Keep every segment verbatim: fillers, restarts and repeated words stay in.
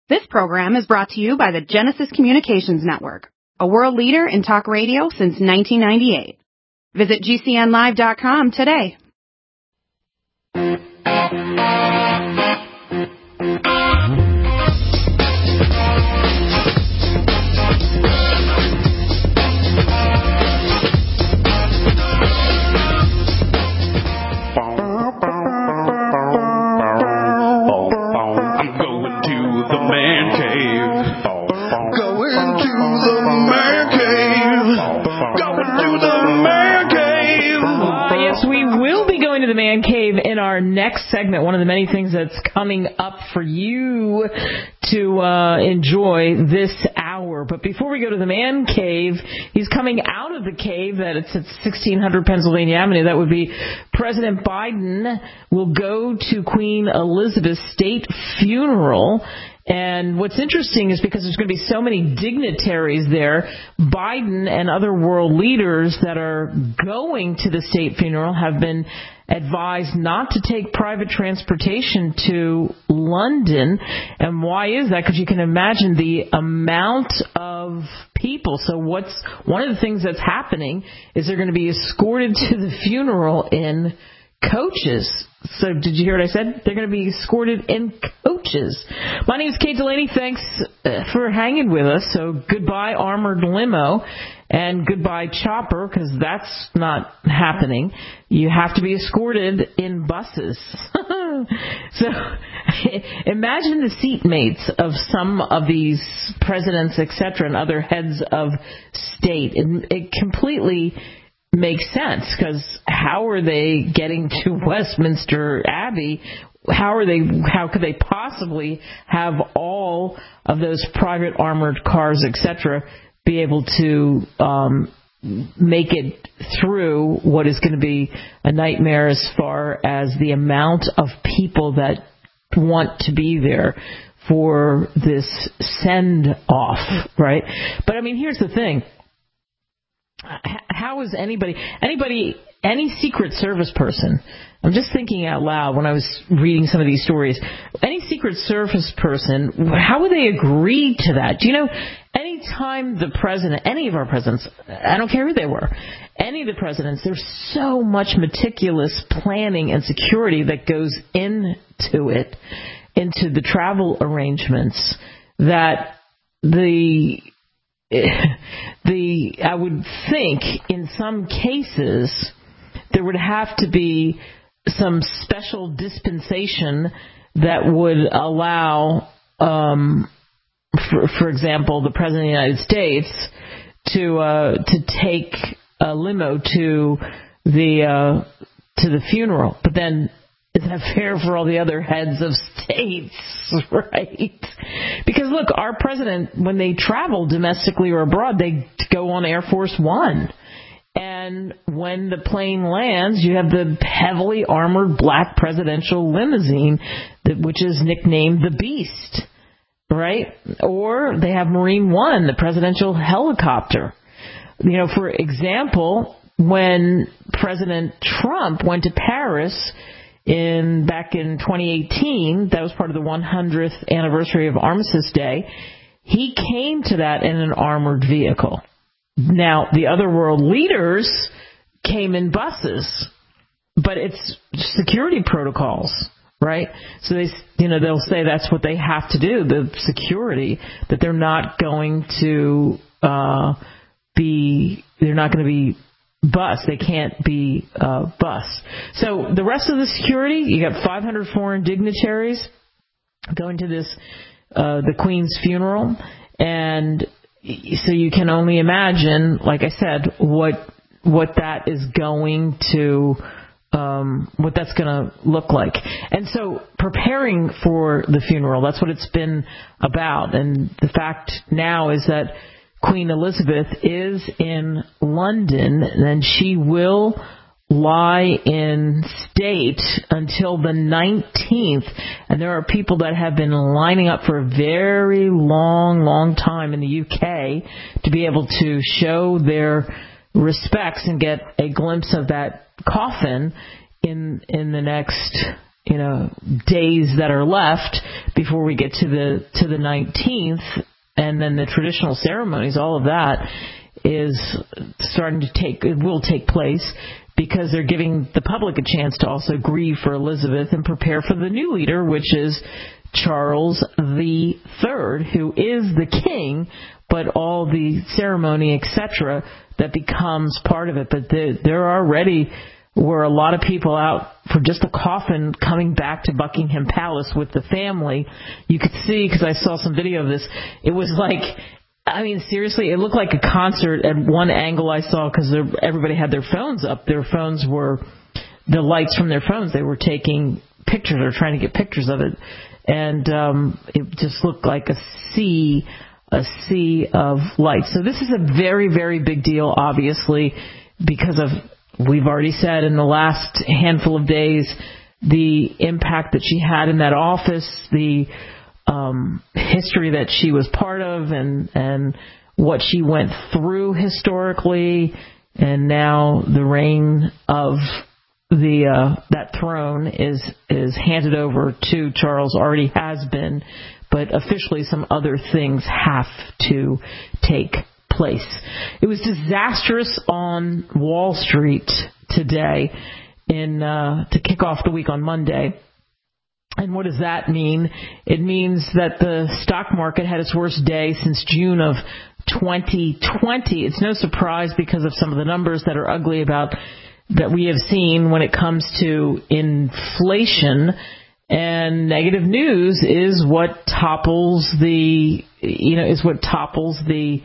This program is brought to you by the Genesis Communications Network, a world leader in talk radio since nineteen ninety-eight. Visit G C N live dot com today. Our next segment, one of the many things that's coming up for you to uh, enjoy this hour. But before we go to the man cave, he's coming out of the cave that it's at sixteen hundred Pennsylvania Avenue. That would be President Biden will go to Queen Elizabeth's state funeral. And what's interesting is because there's going to be so many dignitaries there, Biden and other world leaders that are going to the state funeral have been advised not to take private transportation to London. And why is that? Because you can imagine the amount of people. So what's one of the things that's happening is they're going to be escorted to the funeral in coaches. So did you hear what I said? They're going to be escorted in coaches. My name is Kate Delaney. Thanks for hanging with us. So goodbye, armored limo, and goodbye, chopper, because that's not happening. You have to be escorted in buses. So imagine the seatmates of some of these presidents, et cetera, and other heads of state. It, it completely makes sense, because how are they getting to Westminster Abbey? How are they? How could they possibly have all of those private armored cars, et cetera, be able to um, make it through what is going to be a nightmare as far as the amount of people that want to be there for this send-off, right? But, I mean, here's the thing. How is anybody, anybody, any Secret Service person, I'm just thinking out loud when I was reading some of these stories, any Secret Service person, how would they agree to that? Do you know, any time the president, any of our presidents, I don't care who they were, any of the presidents, there's so much meticulous planning and security that goes into it, into the travel arrangements, that the... The I would think in some cases there would have to be some special dispensation that would allow, um, for, for example, the President of the United States to uh, to take a limo to the uh, to the funeral, but then isn't that fair for all the other heads of states, right? Because, look, our president, when they travel domestically or abroad, they go on Air Force One. And when the plane lands, you have the heavily armored black presidential limousine, that, which is nicknamed the Beast, right? Or they have Marine One, the presidential helicopter. You know, for example, when President Trump went to Paris in back in twenty eighteen, that was part of the one hundredth anniversary of Armistice Day, he came to that in an armored vehicle. Now, the other world leaders came in buses, but it's security protocols, right? So they, you know, they'll say that's what they have to do, the security, that they're not going to uh, be, they're not going to be bus. They can't be uh, bus. So the rest of the security, you got five hundred foreign dignitaries going to this, uh, the Queen's funeral. And so you can only imagine, like I said, what what that is going to, um, what that's going to look like. And so preparing for the funeral, that's what it's been about. And the fact now is that Queen Elizabeth is in London, and she will lie in state until the nineteenth. And there are people that have been lining up for a very long, long time in the U K to be able to show their respects and get a glimpse of that coffin in in the next you know, days that are left before we get to the to the nineteenth, and then the traditional ceremonies, all of that is starting to take, it will take place, because they're giving the public a chance to also grieve for Elizabeth and prepare for the new leader, which is Charles the Third, who is the king, but all the ceremony, et cetera, that becomes part of it. But there, there already were a lot of people out for just a coffin coming back to Buckingham Palace with the family. You could see, because I saw some video of this, it was like, I mean, seriously, it looked like a concert at one angle I saw, because everybody had their phones up. Their phones were, the lights from their phones, they were taking pictures or trying to get pictures of it. And um, it just looked like a sea, a sea of lights. So this is a very, very big deal, obviously, because of, we've already said in the last handful of days, the impact that she had in that office, the um, history that she was part of, and, and what she went through historically, and now the reign of the uh, that throne is is handed over to Charles. Already has been, but officially some other things have to take place. It was disastrous on Wall Street today in uh, to kick off the week on Monday. And what does that mean? It means that the stock market had its worst day since June of twenty twenty. It's no surprise, because of some of the numbers that are ugly about that we have seen when it comes to inflation. And negative news is what topples the, you know, is what topples the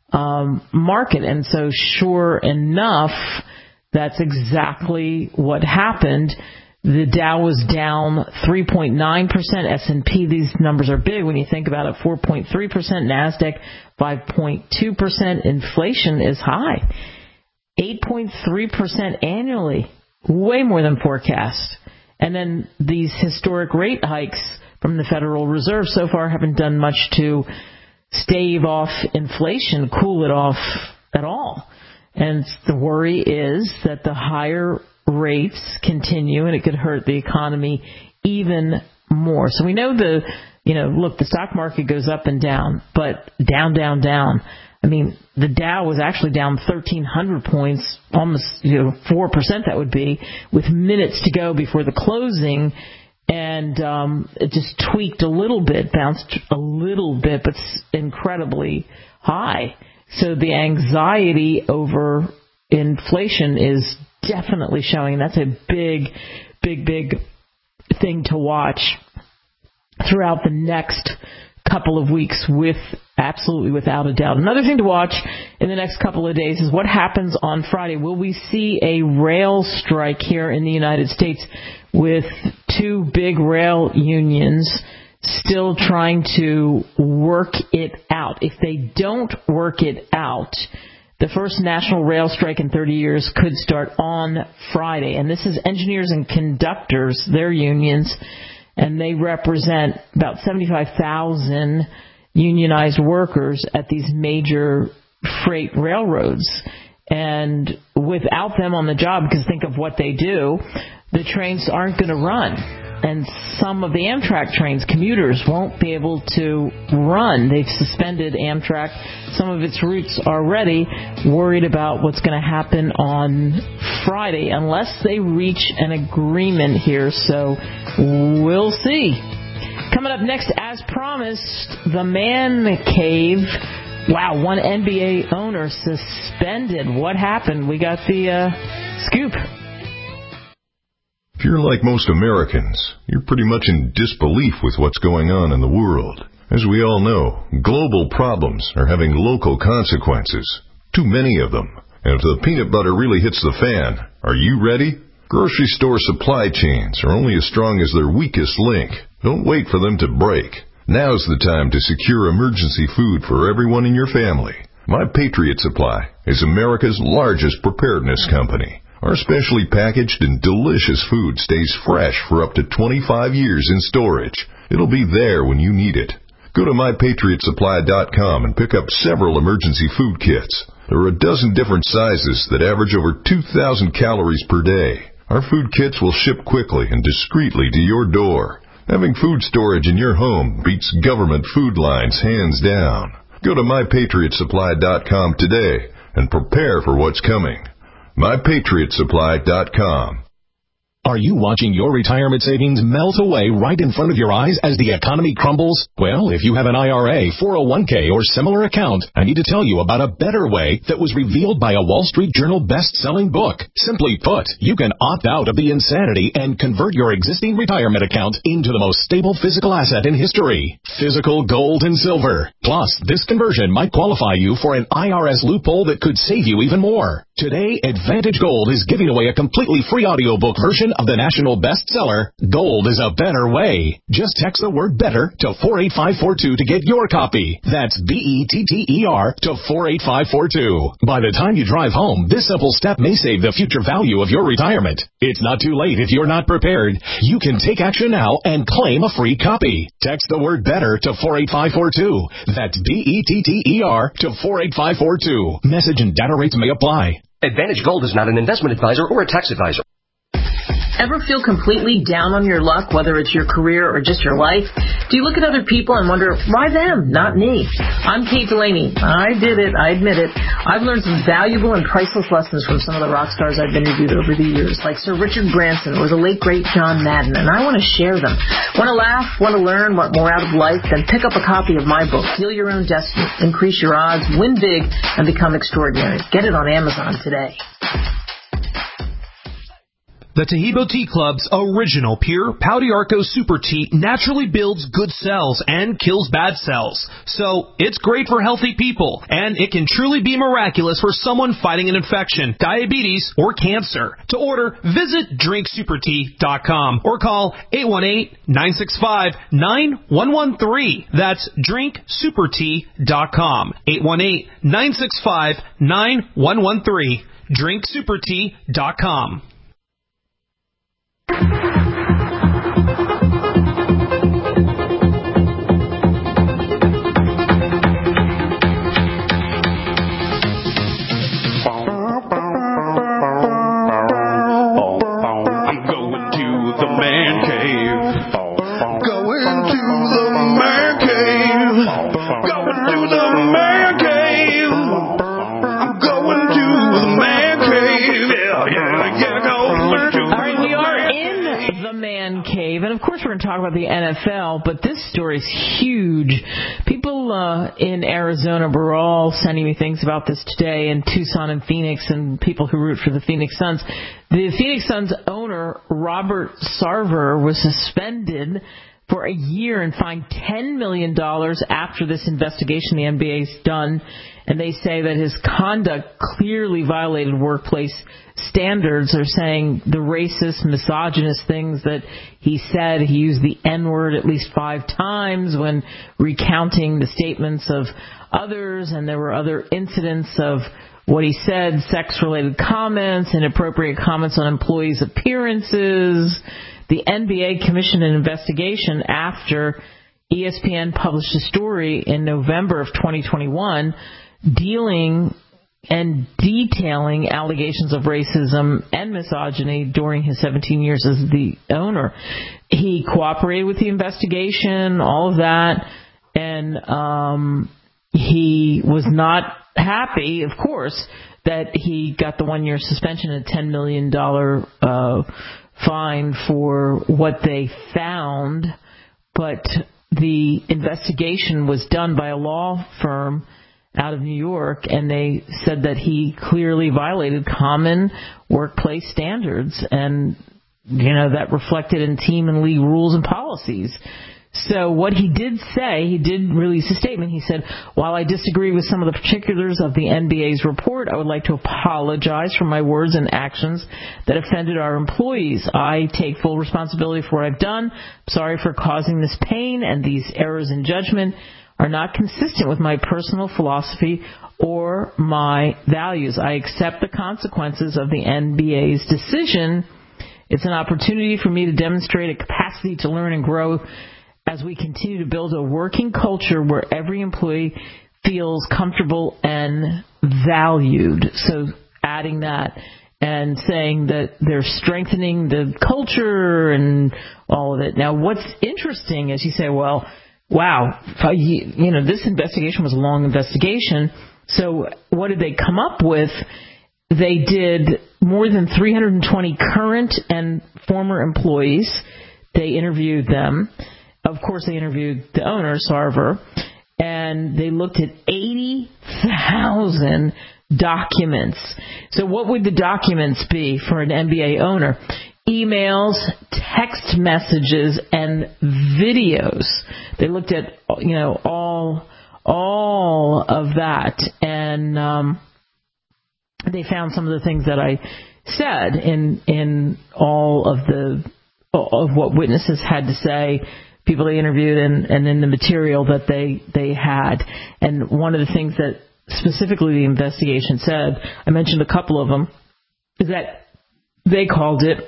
um, market. And so sure enough, that's exactly what happened. The Dow was down three point nine percent. S and P, these numbers are big when you think about it, four point three percent. NASDAQ, five point two percent. Inflation is high, eight point three percent annually, way more than forecast. And then these historic rate hikes from the Federal Reserve so far haven't done much to stave off inflation, cool it off at all. And the worry is that the higher rates continue, and it could hurt the economy even more. So we know the, you know, look, the stock market goes up and down, but down, down, down. I mean, the Dow was actually down thirteen hundred points, almost, you know, four percent that would be, with minutes to go before the closing. And um, it just tweaked a little bit, bounced a little bit, but incredibly high. So the anxiety over inflation is definitely showing. That's a big, big, big thing to watch throughout the next couple of weeks, with absolutely without a doubt. Another thing to watch in the next couple of days is what happens on Friday. Will we see a rail strike here in the United States, with two big rail unions still trying to work it out? If they don't work it out, the first national rail strike in thirty years could start on Friday. And this is engineers and conductors, their unions, and they represent about seventy-five thousand unionized workers at these major freight railroads. And without them on the job, because think of what they do, the trains aren't going to run. And some of the Amtrak trains, commuters, won't be able to run. They've suspended Amtrak, some of its routes already, worried about what's going to happen on Friday, unless they reach an agreement here. So we'll see. Coming up next, as promised, the Man Cave. Wow, one N B A owner suspended. What happened? We got the uh, scoop. If you're like most Americans, you're pretty much in disbelief with what's going on in the world. As we all know, global problems are having local consequences. Too many of them. And if the peanut butter really hits the fan, are you ready? Grocery store supply chains are only as strong as their weakest link. Don't wait for them to break. Now's the time to secure emergency food for everyone in your family. My Patriot Supply is America's largest preparedness company. Our specially packaged and delicious food stays fresh for up to twenty-five years in storage. It'll be there when you need it. Go to my patriot supply dot com and pick up several emergency food kits. There are a dozen different sizes that average over two thousand calories per day. Our food kits will ship quickly and discreetly to your door. Having food storage in your home beats government food lines hands down. Go to my patriot supply dot com today and prepare for what's coming. my patriot supply dot com. Are you watching your retirement savings melt away right in front of your eyes as the economy crumbles? Well, if you have an I R A, four oh one k, or similar account, I need to tell you about a better way that was revealed by a Wall Street Journal best-selling book. Simply put, you can opt out of the insanity and convert your existing retirement account into the most stable physical asset in history, physical gold and silver. Plus, this conversion might qualify you for an I R S loophole that could save you even more. Today, Advantage Gold is giving away a completely free audiobook version of the national bestseller, Gold is a Better Way. Just text the word BETTER to four eight five four two to get your copy. That's B E T T E R to four eight five four two. By the time you drive home, this simple step may save the future value of your retirement. It's not too late if you're not prepared. You can take action now and claim a free copy. Text the word BETTER to four eight five four two. That's B E T T E R to four eight five four two. Message and data rates may apply. Advantage Gold is not an investment advisor or a tax advisor. Ever feel completely down on your luck, whether it's your career or just your life? Do you look at other people and wonder, why them, not me? I'm Kate Delaney. I did it. I admit it. I've learned some valuable and priceless lessons from some of the rock stars I've interviewed over the years, like Sir Richard Branson or the late, great John Madden, and I want to share them. Want to laugh? Want to learn? Want more out of life? Then pick up a copy of my book, Heal Your Own Destiny, Increase Your Odds, Win Big, and Become Extraordinary. Get it on Amazon today. The Tahibo Tea Club's original pure Pau d'Arco Super Tea naturally builds good cells and kills bad cells. So it's great for healthy people, and it can truly be miraculous for someone fighting an infection, diabetes, or cancer. To order, visit drink super tea dot com or call eight one eight, nine six five, nine one one three. That's drink super tea dot com. eight one eight, nine six five, nine one one three. drink super tea dot com. Talk about the N F L, but this story is huge. People uh, in Arizona were all sending me things about this today, in Tucson and Phoenix, and people who root for the Phoenix Suns. The Phoenix Suns owner, Robert Sarver, was suspended for a year and fined ten million dollars after this investigation the N B A's done, and they say that his conduct clearly violated workplace standards. Are saying the racist, misogynist things that he said. He used the N-word at least five times when recounting the statements of others, and there were other incidents of what he said, sex-related comments, inappropriate comments on employees' appearances. The N B A commissioned an investigation after E S P N published a story in November of twenty twenty-one dealing and detailing allegations of racism and misogyny during his seventeen years as the owner. He cooperated with the investigation, all of that, and um, he was not happy, of course, that he got the one-year suspension and a ten million dollars uh, fine for what they found, but the investigation was done by a law firm out of New York, and they said that he clearly violated common workplace standards, and you know that reflected in team and league rules and policies. So what he did say, he did release a statement. He said, while I disagree with some of the particulars of the N B A's report, I would like to apologize for my words and actions that offended our employees. I take full responsibility for what I've done. I'm sorry for causing this pain, and these errors in judgment are not consistent with my personal philosophy or my values. I accept the consequences of the N B A's decision. It's an opportunity for me to demonstrate a capacity to learn and grow as we continue to build a working culture where every employee feels comfortable and valued. So adding that. and saying that they're strengthening the culture and all of it. Now, what's interesting is you say, well, wow, you know, this investigation was a long investigation. So what did they come up with? They did more than three hundred twenty current and former employees. They interviewed them. Of course, they interviewed the owner, Sarver, and they looked at eighty thousand documents. So what would the documents be for an N B A owner? Emails, text messages, and videos. They looked at, you know, all all of that, and um, they found some of the things that I said in in all of the of what witnesses had to say, people they interviewed, and, and in the material that they they had. And one of the things that specifically the investigation said, I mentioned a couple of them, is that they called it,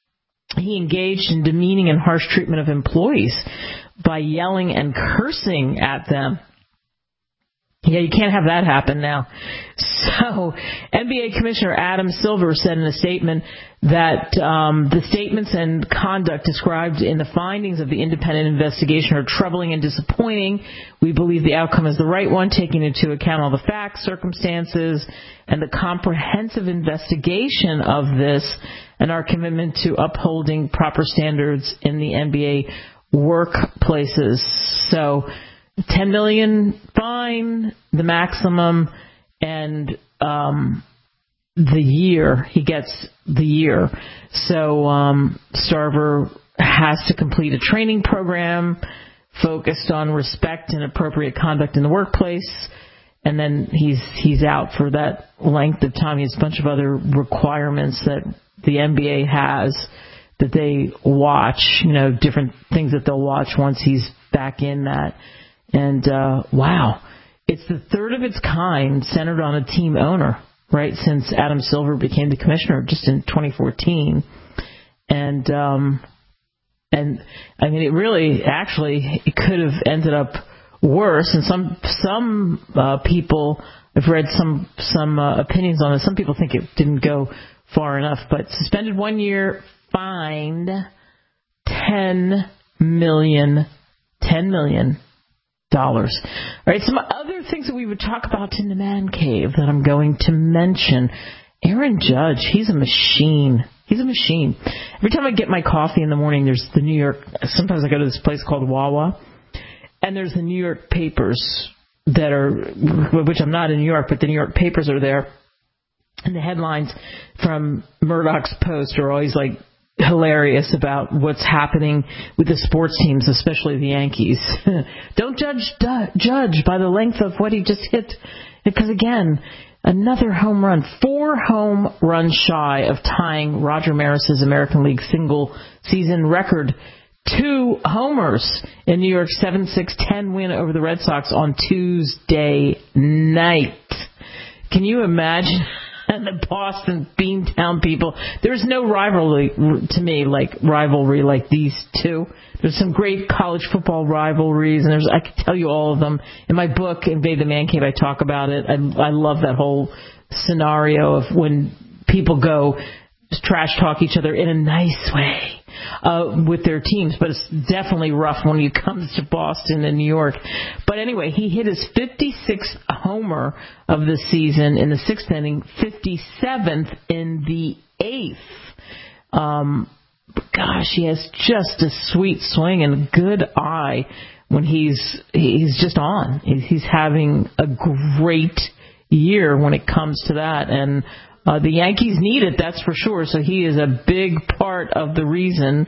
he engaged in demeaning and harsh treatment of employees by yelling and cursing at them. Yeah, you can't have that happen now. So N B A Commissioner Adam Silver said in a statement that um, the statements and conduct described in the findings of the independent investigation are troubling and disappointing. We believe the outcome is the right one, taking into account all the facts, circumstances, and the comprehensive investigation of this, and our commitment to upholding proper standards in the N B A workplaces. So ten million dollars fine, the maximum, and um, the year. He gets the year. So um, Sarver has to complete a training program focused on respect and appropriate conduct in the workplace, and then he's he's out for that length of time. He has a bunch of other requirements that the N B A has that they watch, you know, different things that they'll watch once he's back in that. And, uh, wow, it's the third of its kind centered on a team owner, right, since Adam Silver became the commissioner just in twenty fourteen. And, um, and I mean, it really, actually, it could have ended up worse. And some, some, uh, people, I've read some, some, uh, opinions on it. Some people think it didn't go far enough, but suspended one year, fined ten million, ten million dollars. All right, some other things that we would talk about in the man cave that I'm going to mention. Aaron Judge, he's a machine. He's a machine. Every time I get my coffee in the morning, there's the New York, sometimes I go to this place called Wawa, and there's the New York papers that are, which I'm not in New York, but the New York papers are there. And the headlines from Murdoch's Post are always like hilarious about what's happening with the sports teams, especially the Yankees. Don't judge du- judge by the length of what he just hit, because again, another home run, four home runs shy of tying Roger Maris's American League single season record. Two homers in New York's seven six ten win over the Red Sox on Tuesday night. Can you imagine? And the Boston Beantown people. There's no rivalry to me like rivalry like these two. There's some great college football rivalries, and there's I could tell you all of them. In my book, Invade the Man Cave, I talk about it. I, I love that whole scenario of when people go trash talk each other in a nice way uh, with their teams, but it's definitely rough when it comes to Boston and New York. But anyway, he hit his fifty-sixth homer of the season in the sixth inning, fifty-seventh in the eighth. Um, gosh, he has just a sweet swing and a good eye when he's he's just on. He's having a great year when it comes to that, and Uh, the Yankees need it, that's for sure. So he is a big part of the reason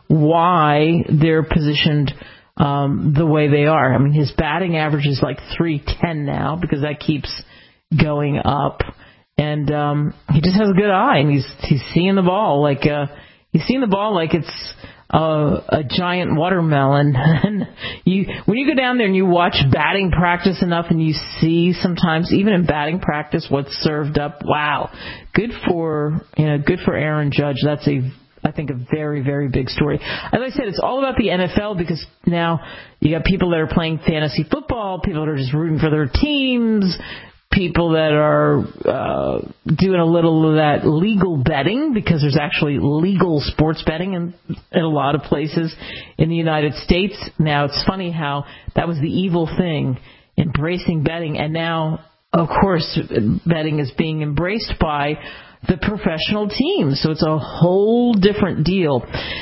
why they're positioned um, the way they are. I mean, his batting average is like three ten now because that keeps going up. And um, he just has a good eye, and he's he's seeing the ball like uh, he's seeing the ball like it's uh, a giant watermelon. And you when you go down there and you watch batting practice enough, and you see sometimes even in batting practice what's served up. Wow, good for you know good for Aaron Judge. That's a I think a very very big story. As I said, it's all about the N F L because now you got people that are playing fantasy football, people that are just rooting for their teams. people that are uh, doing a little of that legal betting, because there's actually legal sports betting in, in a lot of places in the United States. Now, it's funny how that was the evil thing, embracing betting, and now, of course, betting is being embraced by the professional teams. So it's a whole different deal.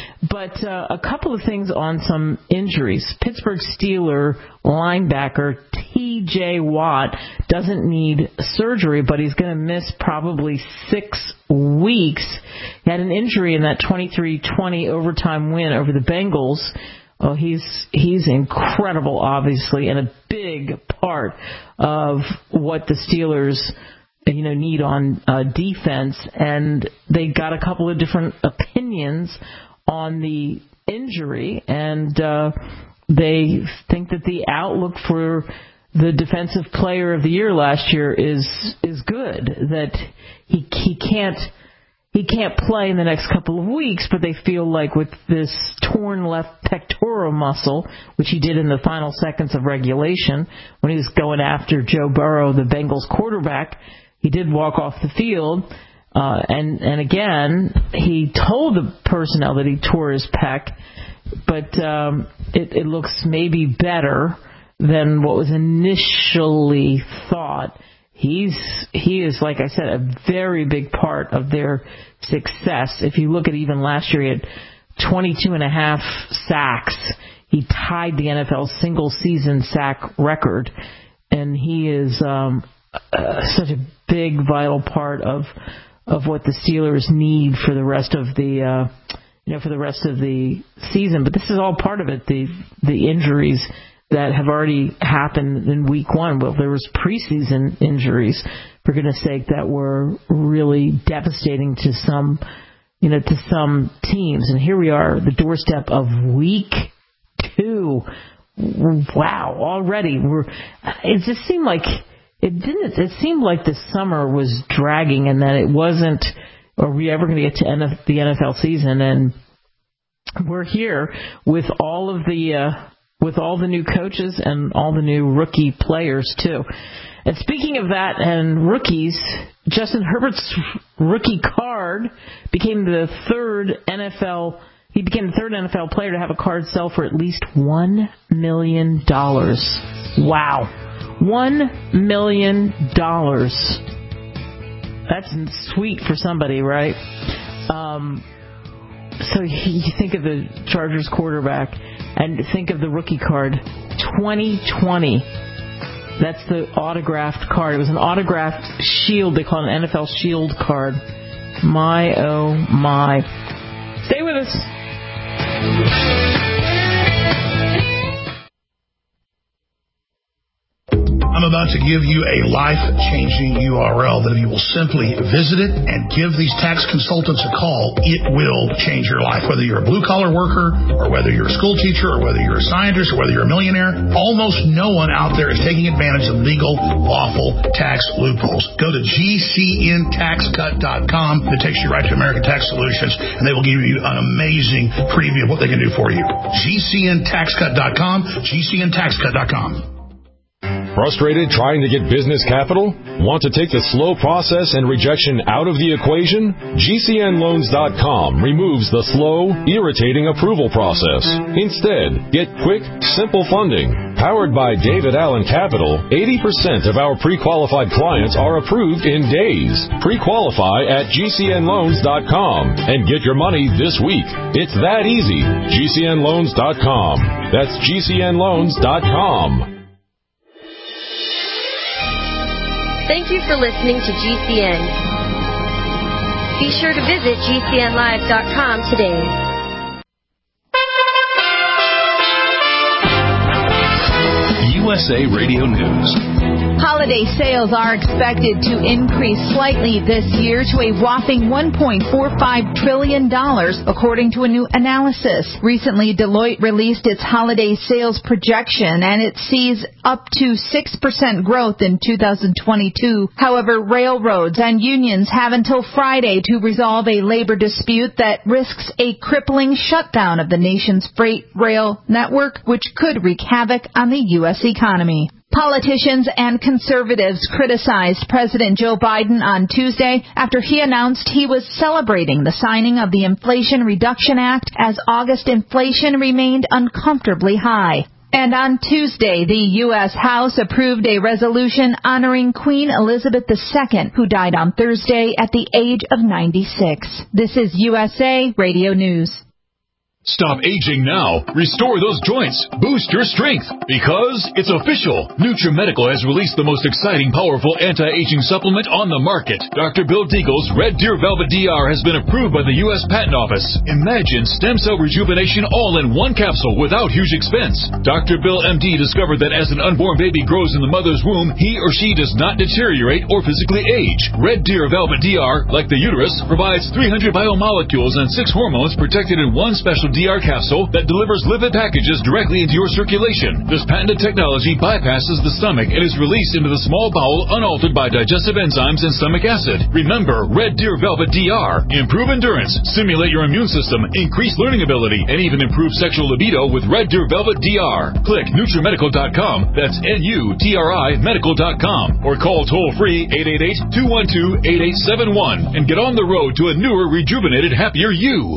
But uh, a couple of things on some injuries. Pittsburgh Steeler linebacker T J Watt doesn't need surgery, but he's going to miss probably six weeks. He had an injury in that twenty-three twenty overtime win over the Bengals. Oh, he's he's incredible, obviously, and a big part of what the Steelers, you know, need on uh, defense. And they got a couple of different opinions on the injury, and uh, they think that the outlook for the defensive player of the year last year is is good. That he he can't. He can't play in the next couple of weeks, but they feel like with this torn left pectoral muscle, which he did in the final seconds of regulation when he was going after Joe Burrow, the Bengals quarterback, he did walk off the field. Uh, and, and again, he told the personnel that he tore his pec, but um, it, it looks maybe better than what was initially thought. He's he is, like I said, a very big part of their success. If you look at even last year, he had twenty-two and a half sacks. He tied the N F L single season sack record, and he is um, uh, such a big, vital part of of what the Steelers need for the rest of the uh, you know for the rest of the season. But this is all part of it. The the injuries that have already happened in week one. Well, there was preseason injuries, for goodness sake, that were really devastating to some, you know, to some teams. And here we are, the doorstep of week two. Wow, already we're. It just seemed like it didn't. It seemed like the summer was dragging, and that it wasn't. Are we ever going to get to the N F L season? And we're here with all of the. Uh, with all the new coaches and all the new rookie players, too. And speaking of that and rookies, Justin Herbert's rookie card became the third N F L, he became the third N F L player to have a card sell for at least one million dollars. Wow. one million dollars. That's sweet for somebody, right? Um, so you think of the Chargers quarterback, and think of the rookie card, twenty twenty. That's the autographed card. It was an autographed shield. They call it an N F L shield card. My, oh, my. Stay with us. I'm about to give you a life-changing U R L that if you will simply visit it and give these tax consultants a call, it will change your life. Whether you're a blue-collar worker, or whether you're a school teacher, or whether you're a scientist, or whether you're a millionaire, almost no one out there is taking advantage of legal, lawful tax loopholes. Go to G C N tax cut dot com. It takes you right to American Tax Solutions, and they will give you an amazing preview of what they can do for you. G C N tax cut dot com, G C N tax cut dot com. Frustrated trying to get business capital? Want to take the slow process and rejection out of the equation? G C N loans dot com removes the slow, irritating approval process. Instead, get quick, simple funding. Powered by David Allen Capital, eighty percent of our pre-qualified clients are approved in days. Pre-qualify at G C N loans dot com and get your money this week. It's that easy. G C N loans dot com. That's G C N loans dot com. Thank you for listening to G C N. Be sure to visit G C N live dot com today. U S A Radio News. Holiday sales are expected to increase slightly this year to a whopping one point four five trillion dollars, according to a new analysis. Recently, Deloitte released its holiday sales projection, and it sees up to six percent growth in two thousand twenty-two. However, railroads and unions have until Friday to resolve a labor dispute that risks a crippling shutdown of the nation's freight rail network, which could wreak havoc on the U S economy. Politicians and conservatives criticized President Joe Biden on Tuesday after he announced he was celebrating the signing of the Inflation Reduction Act as August inflation remained uncomfortably high. And on Tuesday, the U S House approved a resolution honoring Queen Elizabeth the Second, who died on Thursday at the age of ninety-six. This is U S A Radio News. Stop aging now. Restore those joints. Boost your strength. Because it's official. NutriMedical has released the most exciting, powerful anti-aging supplement on the market. Doctor Bill Deagle's Red Deer Velvet D R has been approved by the U S Patent Office. Imagine stem cell rejuvenation all in one capsule without huge expense. Doctor Bill M D discovered that as an unborn baby grows in the mother's womb, he or she does not deteriorate or physically age. Red Deer Velvet D R, like the uterus, provides three hundred biomolecules and six hormones protected in one special D R capsule that delivers lipid packages directly into your circulation. This patented technology bypasses the stomach and is released into the small bowel unaltered by digestive enzymes and stomach acid. Remember, Red Deer Velvet D R. Improve endurance, stimulate your immune system, increase learning ability, and even improve sexual libido with Red Deer Velvet D R. Click NutriMedical dot com, that's N U T R I medical dot com, or call toll-free eight eight eight, two one two, eight eight seven one and get on the road to a newer, rejuvenated, happier you.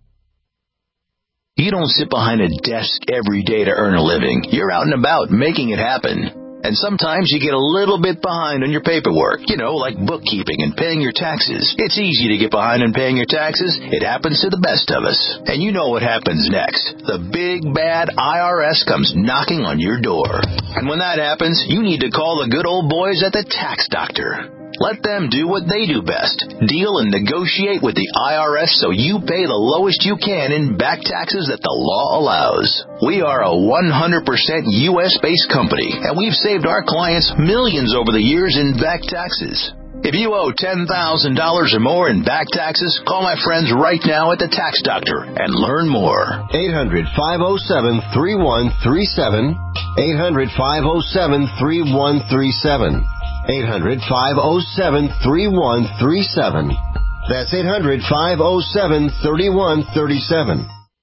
You don't sit behind a desk every day to earn a living. You're out and about making it happen. And sometimes you get a little bit behind on your paperwork, you know, like bookkeeping and paying your taxes. It's easy to get behind on paying your taxes. It happens to the best of us. And you know what happens next. The big, bad I R S comes knocking on your door. And when that happens, you need to call the good old boys at the Tax Doctor. Let them do what they do best. Deal and negotiate with the I R S so you pay the lowest you can in back taxes that the law allows. We are a one hundred percent U S-based company, and we've saved our clients millions over the years in back taxes. If you owe ten thousand dollars or more in back taxes, call my friends right now at the Tax Doctor and learn more. eight hundred, five oh seven, three one three seven. eight hundred, five oh seven, three one three seven. eight hundred, five oh seven, three one three seven. That's eight hundred, five oh seven, three one three seven.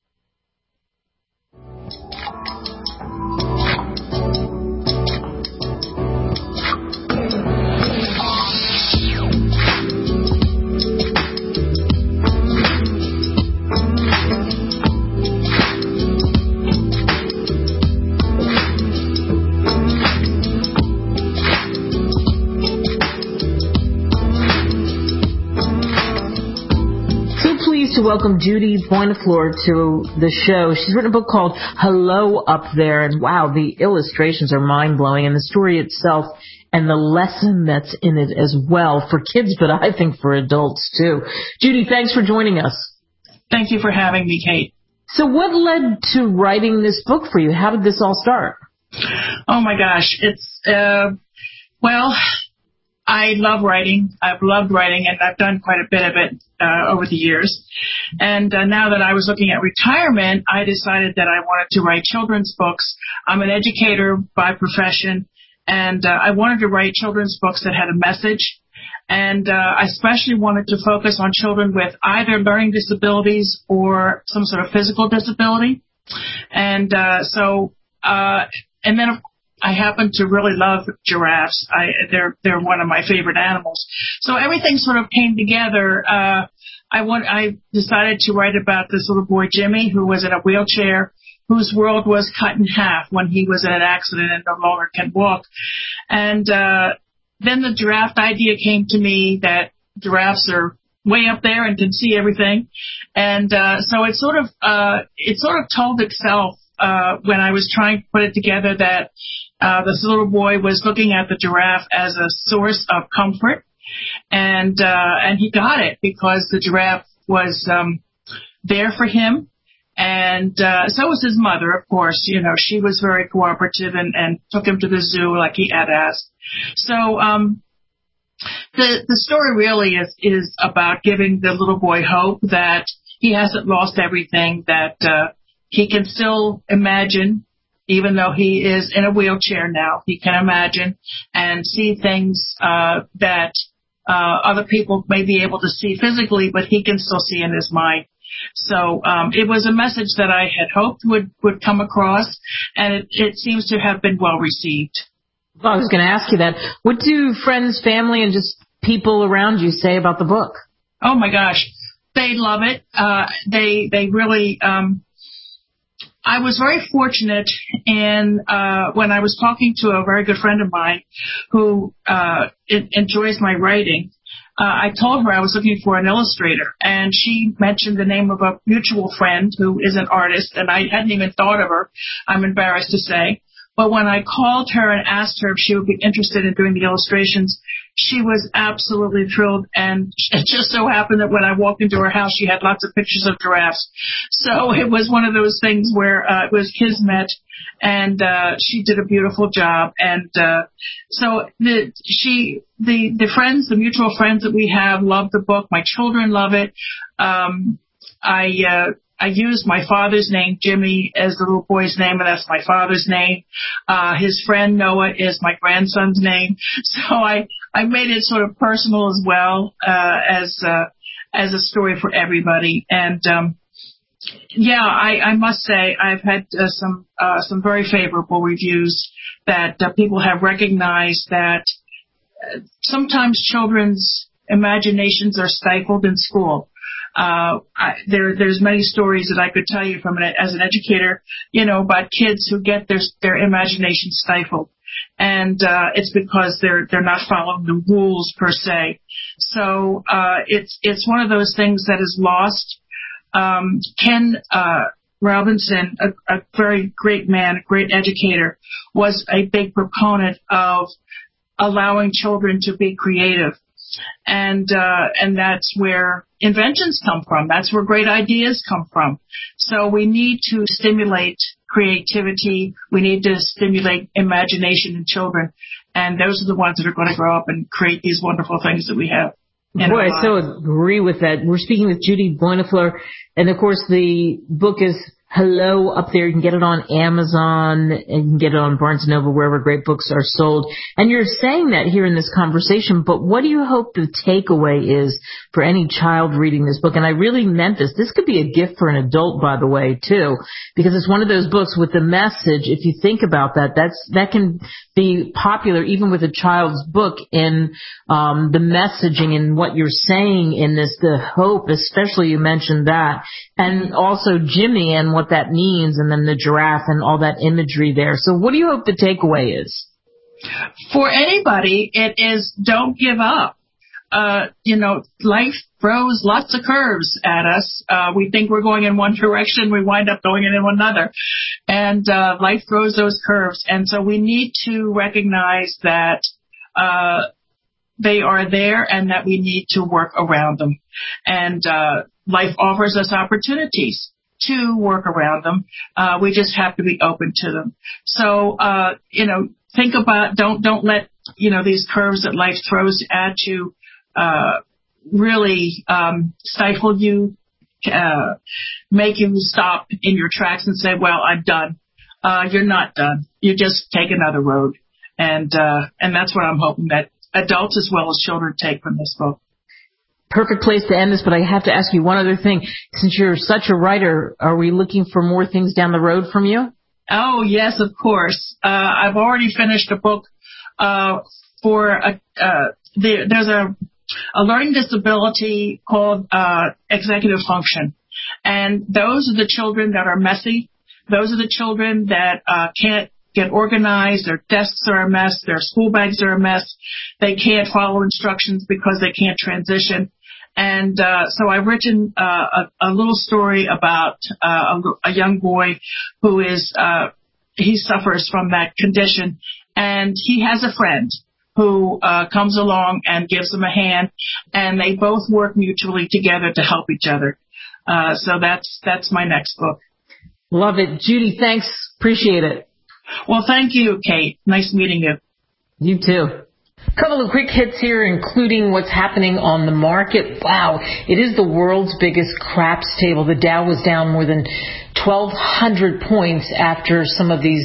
To welcome Judy Boinaflor to the show. She's written a book called Hello Up There, and wow, the illustrations are mind-blowing, and the story itself and the lesson that's in it as well for kids, but I think for adults too. Judy, thanks for joining us. Thank you for having me, Kate. So what led to writing this book for you? How did this all start? Oh my gosh, it's, uh, well, I love writing. I've loved writing, and I've done quite a bit of it uh, over the years. And uh, now that I was looking at retirement, I decided that I wanted to write children's books. I'm an educator by profession, and uh, I wanted to write children's books that had a message. And uh, I especially wanted to focus on children with either learning disabilities or some sort of physical disability. And uh, so, uh, and then, of I happen to really love giraffes. I, they're they're one of my favorite animals. So everything sort of came together. Uh, I want I decided to write about this little boy Jimmy, who was in a wheelchair, whose world was cut in half when he was in an accident and no longer can walk. And uh, then the giraffe idea came to me that giraffes are way up there and can see everything. And uh, so it sort of uh, it sort of told itself uh, when I was trying to put it together that. Uh, this little boy was looking at the giraffe as a source of comfort, and uh, and he got it because the giraffe was um, there for him, and uh, so was his mother, of course. You know, she was very cooperative and, and took him to the zoo like he had asked. So um, the the story really is is about giving the little boy hope that he hasn't lost everything, that uh, he can still imagine. Even though he is in a wheelchair now, he can imagine and see things uh, that uh, other people may be able to see physically, but he can still see in his mind. So um, it was a message that I had hoped would, would come across, and it, it seems to have been well received. Well, I was going to ask you that. What do friends, family, and just people around you say about the book? Oh my gosh, they love it. Uh, they they really. Um, I was very fortunate in uh, when I was talking to a very good friend of mine who uh, it, enjoys my writing. Uh, I told her I was looking for an illustrator, and she mentioned the name of a mutual friend who is an artist, and I hadn't even thought of her, I'm embarrassed to say. But when I called her and asked her if she would be interested in doing the illustrations, she was absolutely thrilled. And it just so happened that when I walked into her house, she had lots of pictures of giraffes. So it was one of those things where uh, it was kismet, and uh, she did a beautiful job. And uh, so the she the the friends, the mutual friends that we have, love the book. My children love it. Um, I. Uh, I used my father's name, Jimmy, as the little boy's name, and that's my father's name. Uh, his friend Noah is my grandson's name. So I, I made it sort of personal as well, uh, as, uh, as a story for everybody. And, um, yeah, I, I must say I've had uh, some, uh, some very favorable reviews that uh, people have recognized that uh, sometimes children's imaginations are stifled in school. Uh, I, there, there's many stories that I could tell you from an, as an educator, you know, about kids who get their, their imagination stifled. And, uh, it's because they're, they're not following the rules per se. So, uh, it's, it's one of those things that is lost. Um, Ken, uh, Robinson, a, a very great man, a great educator, was a big proponent of allowing children to be creative. And, uh, and that's where inventions come from. That's where great ideas come from. So we need to stimulate creativity. We need to stimulate imagination in children. And those are the ones that are going to grow up and create these wonderful things that we have. Boy, I so agree with that. We're speaking with Judy Boinafleur. And of course, the book is Hello up there. You can get it on Amazon and you can get it on Barnes and Noble, wherever great books are sold. And you're saying that here in this conversation, but what do you hope the takeaway is for any child reading this book? And I really meant this. This could be a gift for an adult, by the way, too, because it's one of those books with the message. If you think about that, that's, that can be popular even with a child's book in, um, the messaging and what you're saying in this, the hope, especially you mentioned that. And also Jimmy and what that means, and then the giraffe and all that imagery there. So what do you hope the takeaway is? For anybody, it is don't give up. Uh, you know, life throws lots of curves at us. Uh, we think we're going in one direction, we wind up going in another. And uh, life throws those curves. And so we need to recognize that uh, they are there and that we need to work around them. And uh, life offers us opportunities to work around them. Uh, we just have to be open to them. So, uh, you know, think about, don't, don't let, you know, these curves that life throws at you, uh, really, um, stifle you, uh, make you stop in your tracks and say, well, I'm done. Uh, you're not done. You just take another road. And, uh, and that's what I'm hoping that adults as well as children take from this book. Perfect place to end this, but I have to ask you one other thing. Since you're such a writer, are we looking for more things down the road from you? Oh, yes, of course. Uh, I've already finished a book uh, for a, uh, there, there's a, a learning disability called uh, executive function. And those are the children that are messy. Those are the children that uh, can't get organized. Their desks are a mess. Their school bags are a mess. They can't follow instructions because they can't transition. And uh, so I've written uh, a, a little story about uh, a, a young boy who is uh, he suffers from that condition, and he has a friend who uh, comes along and gives him a hand, and they both work mutually together to help each other. Uh, so that's that's my next book. Love it, Judy. Thanks. Appreciate it. Well, thank you, Kate. Nice meeting you. You too. A couple of quick hits here, including what's happening on the market. Wow, it is the world's biggest craps table. The Dow was down more than twelve hundred points after some of these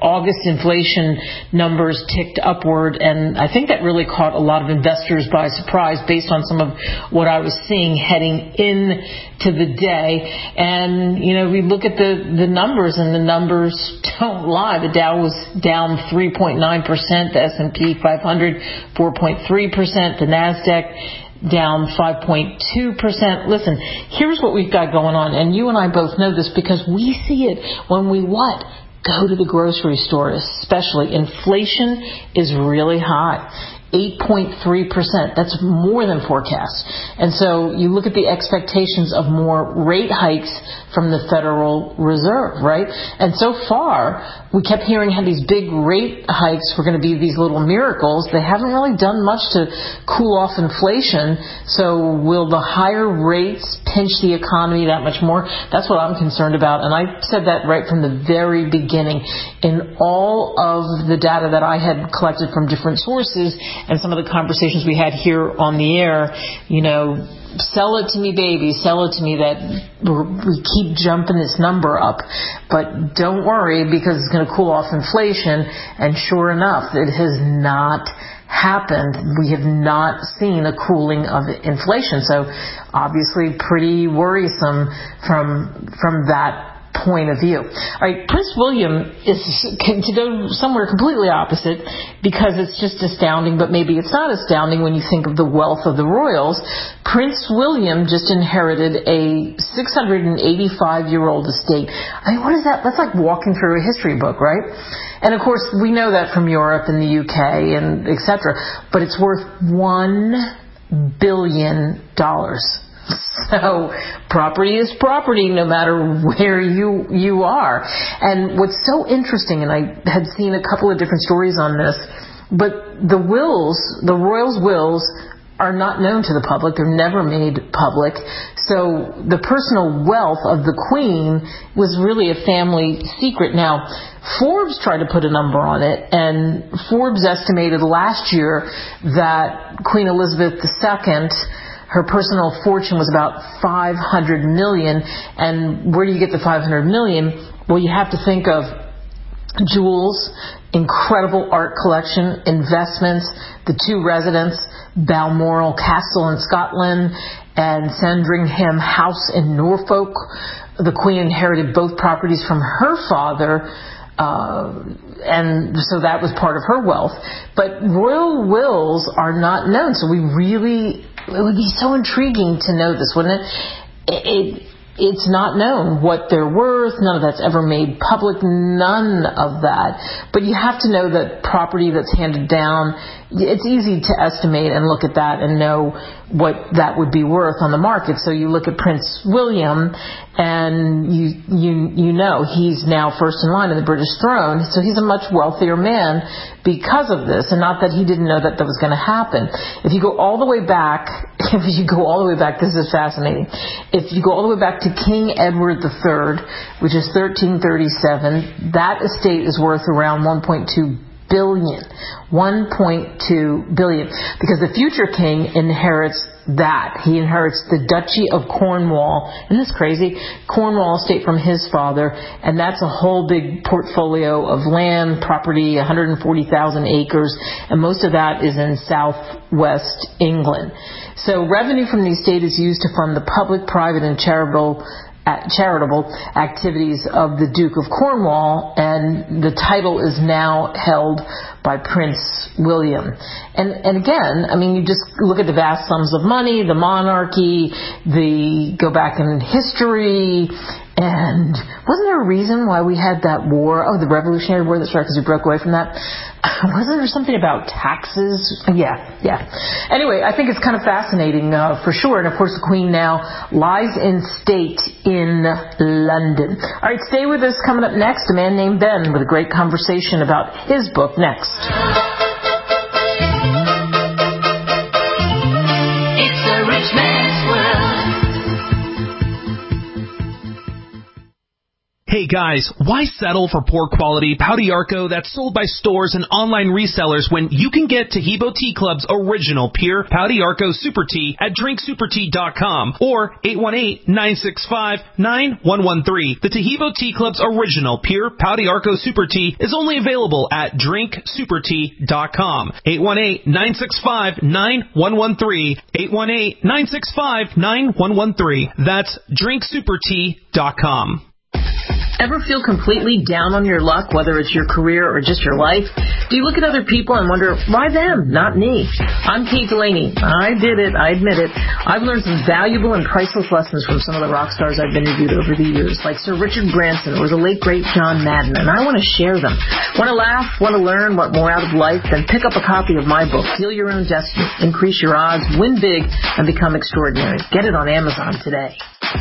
August inflation numbers ticked upward, and I think that really caught a lot of investors by surprise based on some of what I was seeing heading into the day. And, you know, we look at the, the numbers, and the numbers don't lie. The Dow was down three point nine percent, the S and P five hundred four point three percent, the NASDAQ down five point two percent. Listen, here's what we've got going on, and you and I both know this because we see it when we what? Go to the grocery store, especially. Inflation is really high. eight point three percent. That's more than forecast. And so you look at the expectations of more rate hikes from the Federal Reserve, right? And so far, we kept hearing how these big rate hikes were going to be these little miracles. They haven't really done much to cool off inflation. So will the higher rates pinch the economy that much more? That's what I'm concerned about. And I said that right from the very beginning. In all of the data that I had collected from different sources and some of the conversations we had here on the air, you know, sell it to me, baby, sell it to me that we keep jumping this number up. But don't worry, because it's going to cool off inflation. And sure enough, it has not happened. We have not seen a cooling of inflation. So obviously pretty worrisome from from that point of view. All right, Prince William is to go somewhere completely opposite because it's just astounding, but maybe it's not astounding when you think of the wealth of the royals. Prince William just inherited a six hundred eighty-five-year-old estate. I mean, what is that? That's like walking through a history book, right? And of course, we know that from Europe and the U K and et cetera, but it's worth one billion dollars. So property is property no matter where you you are. And what's so interesting, and I had seen a couple of different stories on this, but the wills, the royals' wills, are not known to the public. They're never made public. So the personal wealth of the Queen was really a family secret. Now, Forbes tried to put a number on it, and Forbes estimated last year that Queen Elizabeth the Second, her personal fortune was about five hundred million dollars. And where do you get the five hundred million dollars? Well, you have to think of jewels, incredible art collection, investments, the two residents, Balmoral Castle in Scotland and Sandringham House in Norfolk. The Queen inherited both properties from her father, uh, and so that was part of her wealth. But royal wills are not known, so we really, it would be so intriguing to know this, wouldn't it? It, it It's not known what they're worth. None of that's ever made public. None of that. But you have to know that property that's handed down, it's easy to estimate and look at that and know what that would be worth on the market. So you look at Prince William, and you you you know he's now first in line on the British throne. So he's a much wealthier man because of this, and not that he didn't know that that was going to happen. If you go all the way back, if you go all the way back, this is fascinating. If you go all the way back to King Edward the Third, which is thirteen thirty-seven, that estate is worth around one point two billion. one point two billion. Because the future king inherits that. He inherits the Duchy of Cornwall. Isn't this crazy? Cornwall estate from his father, and that's a whole big portfolio of land, property, one hundred forty thousand acres, and most of that is in southwest England. So revenue from the estate is used to fund the public, private, and charitable charitable activities of the Duke of Cornwall, and the title is now held by Prince William. And and again, I mean, you just look at the vast sums of money, the monarchy, the go back in history, and wasn't there a reason why we had that war? Oh, the Revolutionary War, that's right, because we broke away from that. Wasn't there something about taxes? Yeah, yeah. Anyway, I think it's kind of fascinating uh, for sure. And of course, the Queen now lies in state in London. All right, stay with us. Coming up next, a man named Ben with a great conversation about his book next. It's a rich man's world. Hey guys, why settle for poor quality Pau d'Arco that's sold by stores and online resellers when you can get Taheebo Tea Club's original pure Pau d'Arco Super Tea at drink super tea dot com or eight one eight, nine six five, nine one one three. The Taheebo Tea Club's original pure Pau d'Arco Super Tea is only available at drink super tea dot com. eight one eight, nine six five, nine one one three. eight one eight, nine six five, nine one one three. That's drink super tea dot com. Ever feel completely down on your luck, whether it's your career or just your life? Do you look at other people and wonder, why them, not me? I'm Kate Delaney. I did it. I admit it. I've learned some valuable and priceless lessons from some of the rock stars I've interviewed over the years, like Sir Richard Branson or the late, great John Madden, and I want to share them. Want to laugh? Want to learn? Want more out of life? Then pick up a copy of my book, Heal Your Own Destiny, Increase Your Odds, Win Big, and Become Extraordinary. Get it on Amazon today.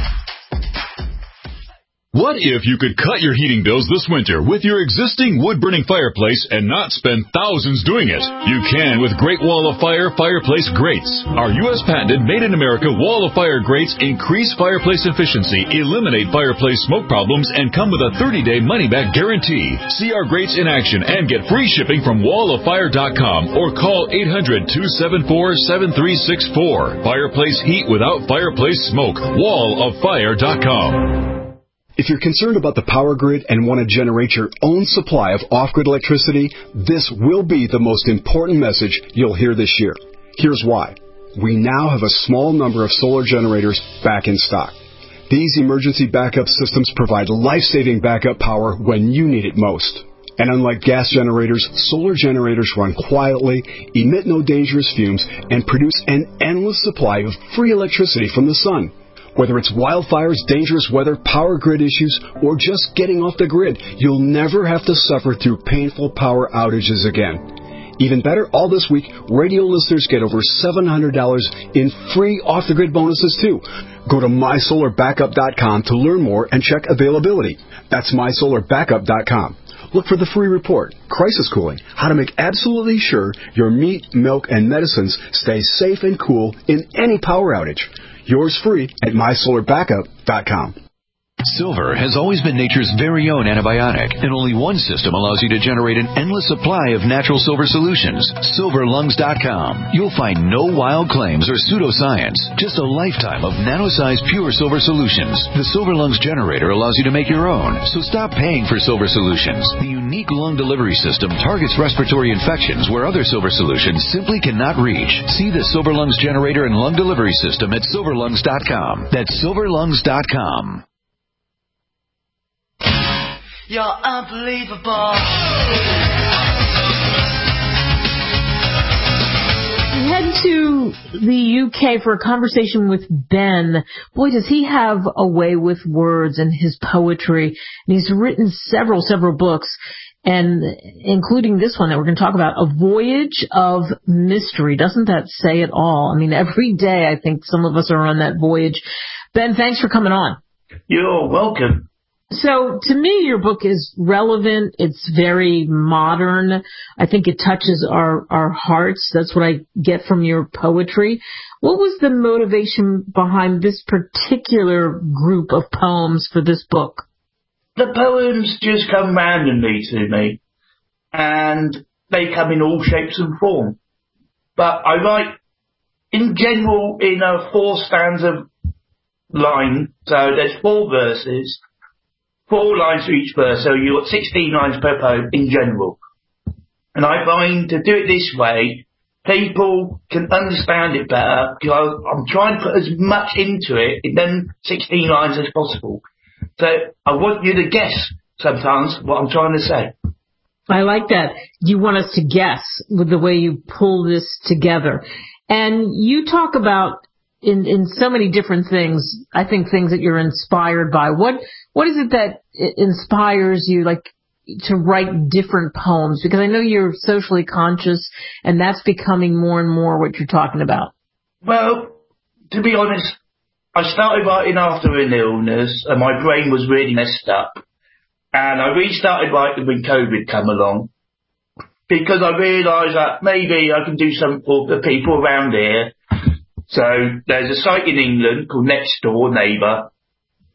What if you could cut your heating bills this winter with your existing wood-burning fireplace and not spend thousands doing it? You can with Great Wall of Fire Fireplace Grates. Our U S patented made-in-America Wall of Fire grates increase fireplace efficiency, eliminate fireplace smoke problems, and come with a thirty-day money-back guarantee. See our grates in action and get free shipping from wall of fire dot com or call eight hundred, two seven four, seven three six four. Fireplace heat without fireplace smoke. wall of fire dot com. If you're concerned about the power grid and want to generate your own supply of off-grid electricity, this will be the most important message you'll hear this year. Here's why. We now have a small number of solar generators back in stock. These emergency backup systems provide life-saving backup power when you need it most. And unlike gas generators, solar generators run quietly, emit no dangerous fumes, and produce an endless supply of free electricity from the sun. Whether it's wildfires, dangerous weather, power grid issues, or just getting off the grid, you'll never have to suffer through painful power outages again. Even better, all this week, radio listeners get over seven hundred dollars in free off-the-grid bonuses, too. Go to my solar backup dot com to learn more and check availability. That's my solar backup dot com. Look for the free report, Crisis Cooling, how to make absolutely sure your meat, milk, and medicines stay safe and cool in any power outage. Yours free at my solar backup dot com. Silver has always been nature's very own antibiotic, and only one system allows you to generate an endless supply of natural silver solutions. silver lungs dot com. You'll find no wild claims or pseudoscience, just a lifetime of nano-sized pure silver solutions. The Silver Lungs generator allows you to make your own, so stop paying for silver solutions. The unique lung delivery system targets respiratory infections where other silver solutions simply cannot reach. See the Silver Lungs generator and lung delivery system at silver lungs dot com. That's silver lungs dot com. You're unbelievable. Head to the U K for a conversation with Ben. Boy, does he have a way with words and his poetry. And he's written several, several books, and including this one that we're going to talk about, A Voyage of Mystery. Doesn't that say it all? I mean, every day I think some of us are on that voyage. Ben, thanks for coming on. You're welcome. So, to me, your book is relevant. It's very modern. I think it touches our, our hearts. That's what I get from your poetry. What was the motivation behind this particular group of poems for this book? The poems just come randomly to me, and they come in all shapes and forms. But I write, in general, in a four-stanza line, so there's four verses. Four lines for each verse, so you've got sixteen lines per poem in general. And I find to do it this way, people can understand it better, because I'm trying to put as much into it in them sixteen lines as possible. So I want you to guess sometimes what I'm trying to say. I like that. You want us to guess with the way you pull this together. And you talk about in, in so many different things, I think things that you're inspired by. What What is it that inspires you, like, to write different poems? Because I know you're socially conscious, and that's becoming more and more what you're talking about. Well, to be honest, I started writing after an illness, and my brain was really messed up. And I restarted writing when COVID came along, because I realised that maybe I can do something for the people around here. So there's a site in England called Next Door Neighbour.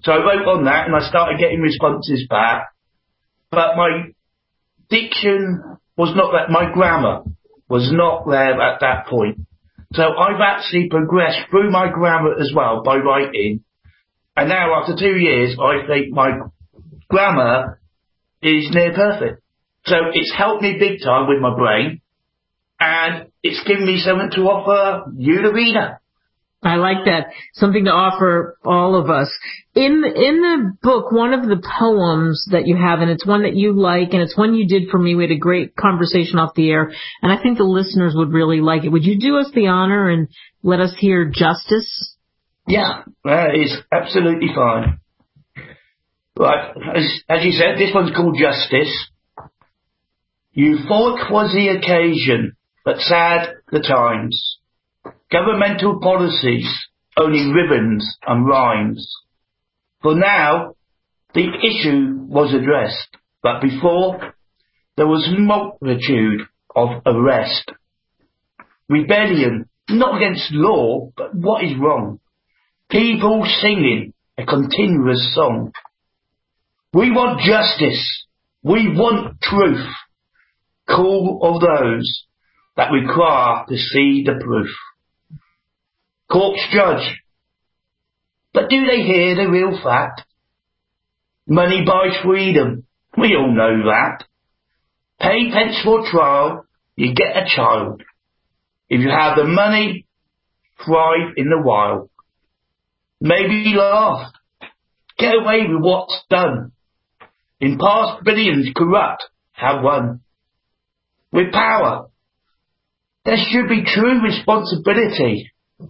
So I wrote on that and I started getting responses back. But my diction was not that, my grammar was not there at that point. So I've actually progressed through my grammar as well by writing. And now after two years, I think my grammar is near perfect. So it's helped me big time with my brain. And it's given me something to offer you, the reader. I like that. Something to offer all of us. In in the book, one of the poems that you have, and it's one that you like, and it's one you did for me. We had a great conversation off the air, and I think the listeners would really like it. Would you do us the honor and let us hear Justice? Yeah, that is absolutely fine. Right, as, as you said, this one's called Justice. Euphoric was the occasion, but sad the times. Governmental policies, only ribbons and rhymes. For now, the issue was addressed, but before, there was multitude of arrest. Rebellion, not against law, but what is wrong. People singing a continuous song. We want justice. We want truth. Call of those that require to see the proof. Courts judge. But do they hear the real fact? Money buys freedom. We all know that. Pay pence for trial, you get a child. If you have the money, thrive in the wild. Maybe laugh. Get away with what's done. In past billions corrupt have won. With power, there should be true responsibility.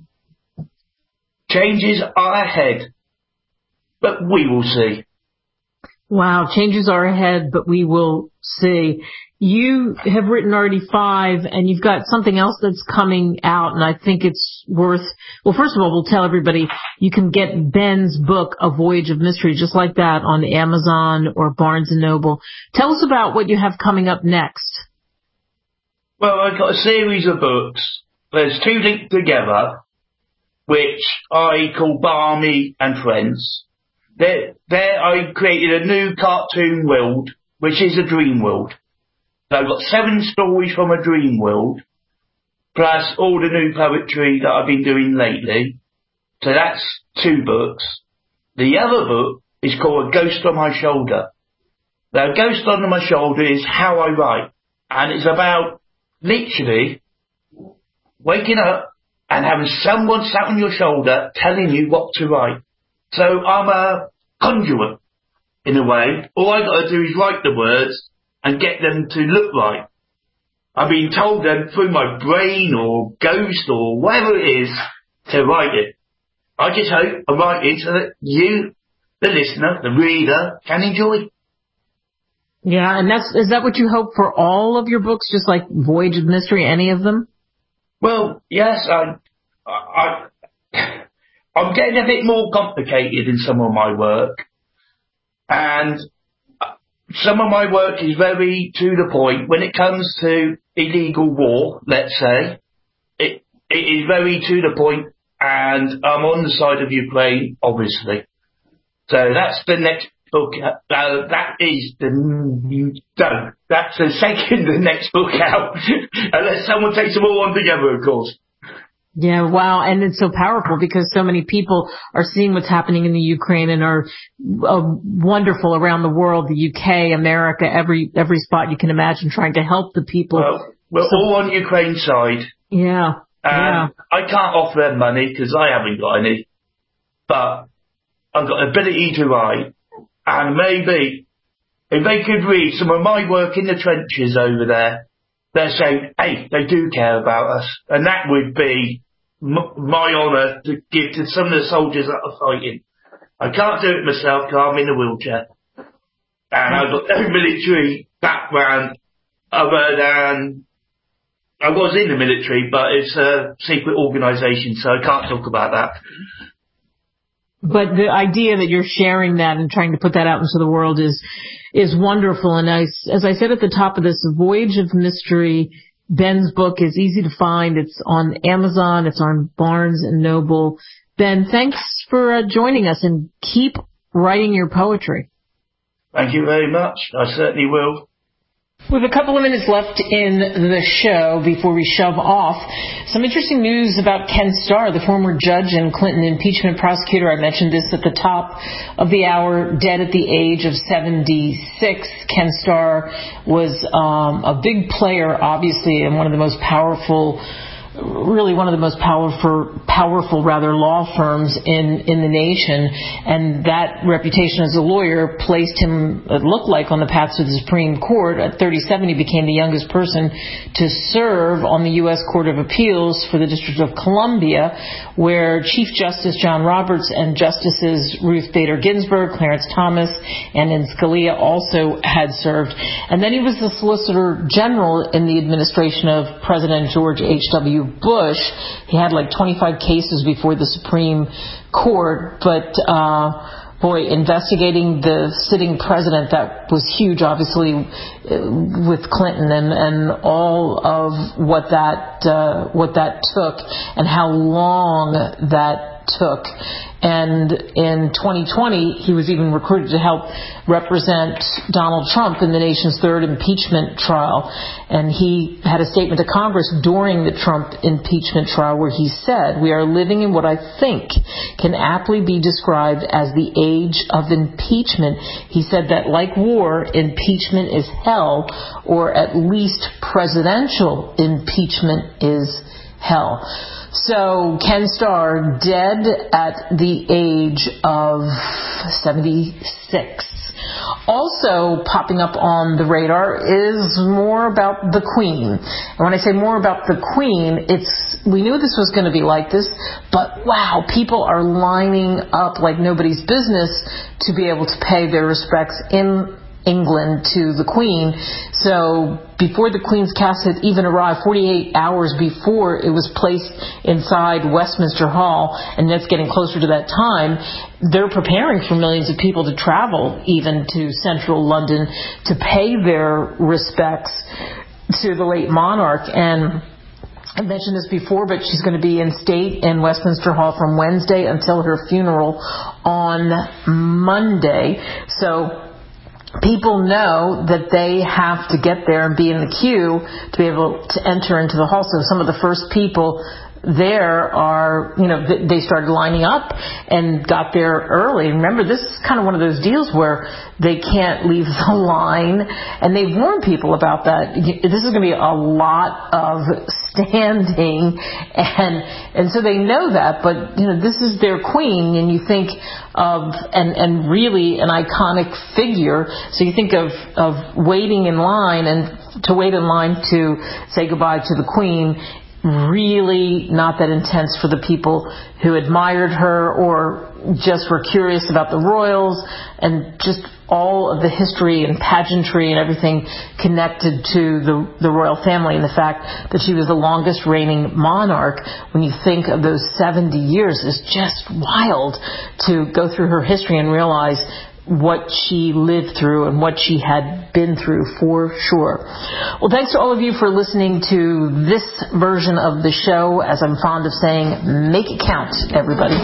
Changes are ahead, but we will see. Wow, changes are ahead, but we will see. You have written already five, and you've got something else that's coming out, and I think it's worth... Well, first of all, we'll tell everybody you can get Ben's book, A Voyage of Mystery, just like that, on Amazon or Barnes and Noble. Tell us about what you have coming up next. Well, I've got a series of books. There's two linked together, which I call Barmy and Friends. There, there I created a new cartoon world, which is a dream world. So I've got seven stories from a dream world, plus all the new poetry that I've been doing lately. So that's two books. The other book is called A Ghost on My Shoulder. Now, A Ghost on My Shoulder is how I write, and it's about literally waking up and having someone sat on your shoulder telling you what to write. So I'm a conduit, in a way. All I got to do is write the words and get them to look right. I've been told them through my brain or ghost or whatever it is to write it. I just hope I write it so that you, the listener, the reader, can enjoy. Yeah, and that's is that what you hope for all of your books, just like Voyage of Mystery, any of them? Well, yes, I, I, I'm getting a bit more complicated in some of my work, and some of my work is very to the point. When it comes to illegal war, let's say, it it is very to the point, and I'm on the side of Ukraine, obviously. So that's the next book. Uh, that is the no, that's the second the next book out, unless someone takes them all on together, of course. Yeah, wow, and it's so powerful because so many people are seeing what's happening in the Ukraine and are uh, wonderful around the world, the U K, America, every every spot you can imagine, trying to help the people. Well, we're so, all on Ukraine's side. Yeah, and yeah. I can't offer them money because I haven't got any, but I've got ability to write, and maybe if they could read some of my work in the trenches over there, they're saying, hey, they do care about us, and that would be my honour to give to some of the soldiers that are fighting. I can't do it myself because I'm in a wheelchair. And I've got no military background other than I was in the military, but it's a secret organisation, so I can't talk about that. But the idea that you're sharing that and trying to put that out into the world is is wonderful. And I, as I said at the top of this, Voyage of Mystery, Ben's book is easy to find. It's on Amazon. It's on Barnes and Noble. Ben, thanks for uh, joining us, and keep writing your poetry. Thank you very much. I certainly will. We have a couple of minutes left in the show before we shove off. Some interesting news about Ken Starr, the former judge and Clinton impeachment prosecutor. I mentioned this at the top of the hour, dead at the age of seventy-six. Ken Starr was um, a big player, obviously, and one of the most powerful really one of the most powerful, powerful rather, law firms in, in the nation, and that reputation as a lawyer placed him, it looked like, on the path to the Supreme Court. At thirty-seven, he became the youngest person to serve on the U S Court of Appeals for the District of Columbia, where Chief Justice John Roberts and Justices Ruth Bader Ginsburg, Clarence Thomas, and Antonin Scalia also had served. And then he was the Solicitor General in the administration of President George H W Bush. He had like twenty-five cases before the Supreme Court, but uh, boy, investigating the sitting president, that was huge, obviously, with Clinton and, and all of what that uh, what that took and how long that took. And in twenty twenty, he was even recruited to help represent Donald Trump in the nation's third impeachment trial. And he had a statement to Congress during the Trump impeachment trial where he said, "We are living in what I think can aptly be described as the age of impeachment." He said that, like war, impeachment is hell, or at least presidential impeachment is hell. So Ken Starr, dead at the age of seventy-six. Also popping up on the radar is more about the Queen. And when I say more about the Queen, it's we knew this was going to be like this, but wow, people are lining up like nobody's business to be able to pay their respects in England to the Queen. So before the Queen's casket even arrived, forty-eight hours before it was placed inside Westminster Hall, and that's getting closer to that time, they're preparing for millions of people to travel even to central London to pay their respects to the late monarch. And I mentioned this before, but she's going to be in state in Westminster Hall from Wednesday until her funeral on Monday. So people know that they have to get there and be in the queue to be able to enter into the hall. So some of the first people there are, you know, they started lining up and got there early. Remember, this is kind of one of those deals where they can't leave the line, and they warn people about that. This is going to be a lot of standing, and and so they know that, but, you know, this is their queen, and you think of, and, and really an iconic figure, so you think of, of waiting in line, and to wait in line to say goodbye to the Queen, really not that intense for the people who admired her or just were curious about the royals and just all of the history and pageantry and everything connected to the, the royal family, and the fact that she was the longest reigning monarch. When you think of those seventy years, it's just wild to go through her history and realize what she lived through and what she had been through, for sure. Well, thanks to all of you for listening to this version of the show. As I'm fond of saying, make it count, everybody.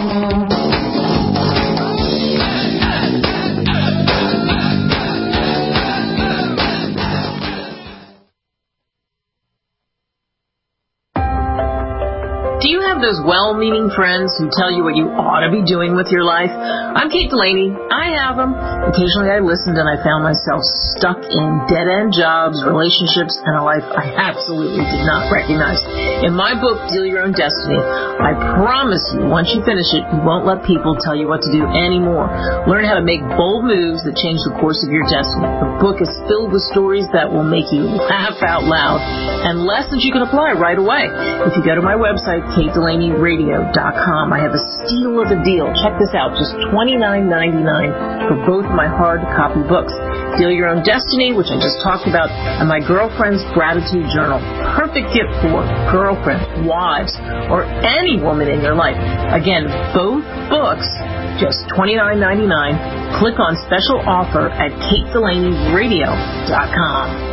Do you have those well-meaning friends who tell you what you ought to be doing with your life? I'm Kate Delaney. I have them. Occasionally I listened and I found myself stuck in dead-end jobs, relationships, and a life I absolutely did not recognize. In my book, Deal Your Own Destiny, I promise you, once you finish it, you won't let people tell you what to do anymore. Learn how to make bold moves that change the course of your destiny. The book is filled with stories that will make you laugh out loud and lessons you can apply right away. If you go to my website, Kate Delaney Radio dot com. I have a steal of a deal. Check this out, just twenty-nine ninety-nine for both of my hard copy books. Deal Your Own Destiny, which I just talked about, and my Girlfriend's Gratitude Journal. Perfect gift for girlfriends, wives, or any woman in your life. Again, both books, just twenty-nine ninety-nine. Click on special offer at Kate Delaney Radio dot com.